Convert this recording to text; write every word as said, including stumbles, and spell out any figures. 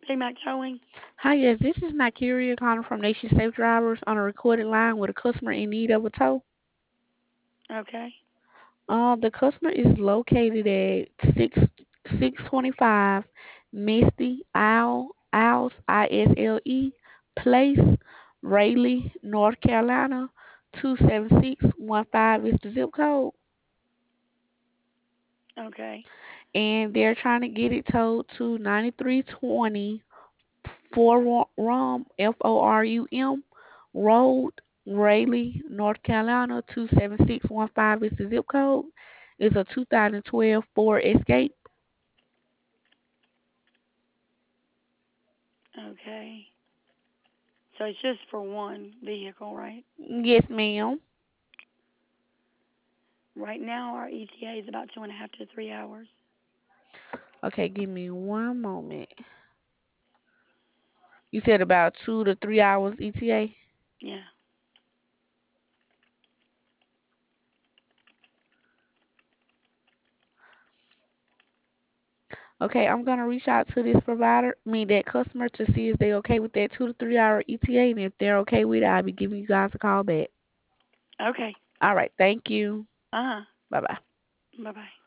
Baymax Towing. Hi, yes, this is Nigeria calling from Nation Safe Drivers on a recorded line with a customer in need of a tow. Okay. Uh, the customer is located at six six twenty five Misty Isle Isles I S L E Place, Raleigh, North Carolina two seven six one five is the zip code, Okay. and they're trying to get it towed to ninety three twenty Forum F O R U M Road, Raleigh, North Carolina two seven six one five is the zip code. It's a two thousand twelve Ford Escape. Okay. So it's just for one vehicle, right? Yes, ma'am. Right now, our E T A is about two and a half to three hours. Okay, give me one moment. You said about two to three hours E T A. Yeah. Okay, I'm gonna reach out to this provider, I mean that customer, to see if they okay with that two to three hour E T A, and if they're okay with it, I'll be giving you guys a call back. Okay. All right, thank you. Uh huh. Bye bye. Bye bye.